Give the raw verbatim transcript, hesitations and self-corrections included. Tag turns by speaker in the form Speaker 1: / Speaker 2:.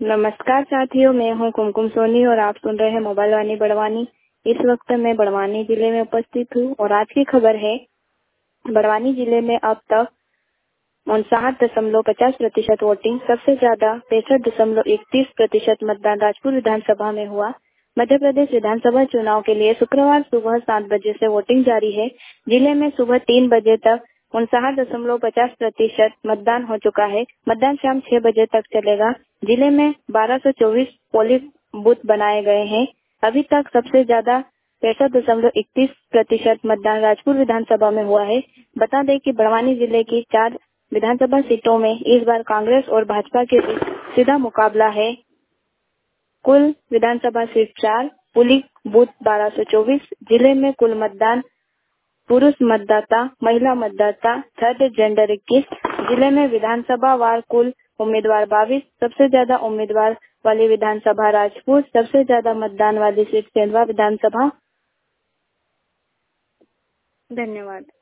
Speaker 1: नमस्कार साथियों, मैं हूं कुमकुम सोनी और आप सुन रहे हैं मोबाइल वाणी बड़वानी। इस वक्त मैं बड़वानी जिले में उपस्थित हूं और आज की खबर है, बड़वानी जिले में अब तक उनसठ दशमलव पचास प्रतिशत वोटिंग, सबसे ज्यादा पैंसठ दशमलव इकतीस प्रतिशत मतदान राजपुर विधानसभा में हुआ। मध्य प्रदेश विधानसभा चुनाव के लिए शुक्रवार सुबह सात बजे से वोटिंग जारी है। जिले में सुबह तीन बजे तक उनसठ दशमलव पचास प्रतिशत मतदान हो चुका है। मतदान शाम छह बजे तक चलेगा। जिले में बारह सौ चौबीस पोलिंग बूथ बनाए गए हैं। अभी तक सबसे ज्यादा पैंसठ दशमलव इकतीस प्रतिशत मतदान राजपुर विधानसभा में हुआ है। बता दें कि बड़वानी जिले की चार विधानसभा सीटों में इस बार कांग्रेस और भाजपा के बीच सीधा मुकाबला है। कुल विधानसभा सीट चार, पोलिंग बूथ बारह सौ चौबीस। जिले में कुल मतदान पुरुष मतदाता, महिला मतदाता, थर्ड जेंडर इक्कीस। जिले में विधानसभा वार कुल उम्मीदवार बाईस। सबसे ज्यादा उम्मीदवार वाली विधानसभा राजपुर, सबसे ज्यादा मतदान वाली सीट सेंधवा विधानसभा। धन्यवाद।